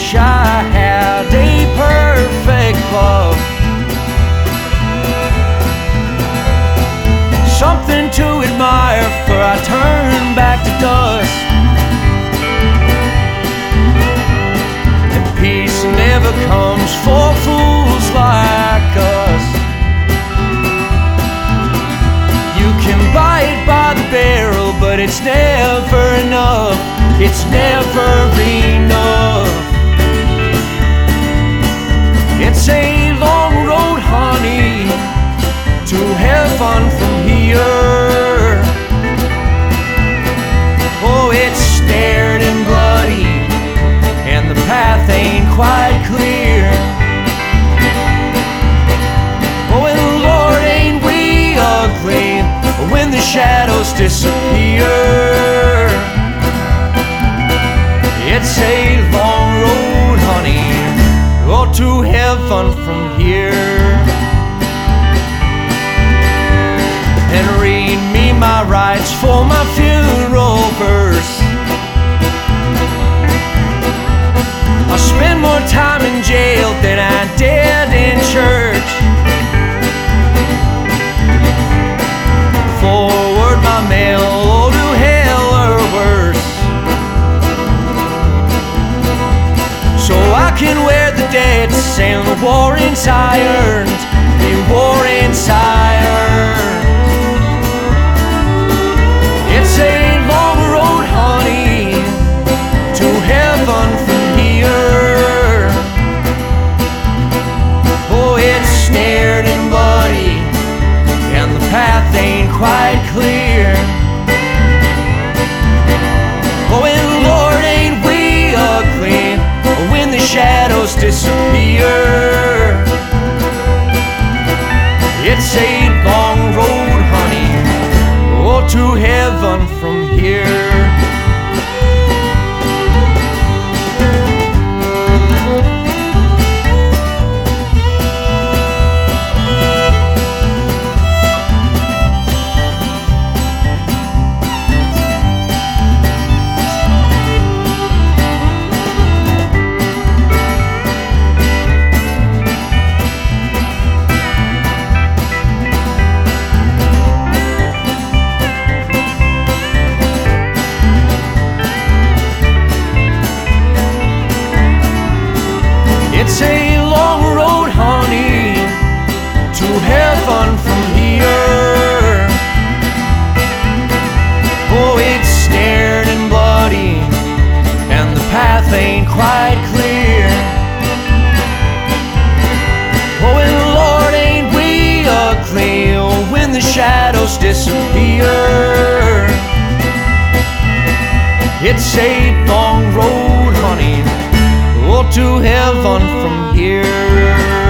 wish I had a perfect love, something to admire, for I turn back to dust. And peace never comes for fools like us. You can buy it by the barrel, but it's never enough. It's never enough. It's a long road, honey, to heaven from here. Oh, it's snared and bloody, and the path ain't quite clear. Oh, and Lord, ain't we ugly when the shadows disappear. It's a long road, honey, oh, to heaven from here. And read me my rights for my funeral verse. I spend more time in jail than I did in church. Forward my mail, oh, to hell or worse, so I can wear the deaths and the warrants I earned, the warrants I earned. It's a long road, honey, to heaven from here. Oh, it's snared and bloody, and the path ain't quite clear. Oh, and Lord, ain't we ugly when the shadows disappear. It's a long road, honey, oh, to heaven from here. It's a long road, honey, to heaven from here. Oh, it's snared and bloody, and the path ain't quite clear. Oh, and Lord, ain't we ugly when the shadows disappear. It's a long road, honey, oh, to heaven from here.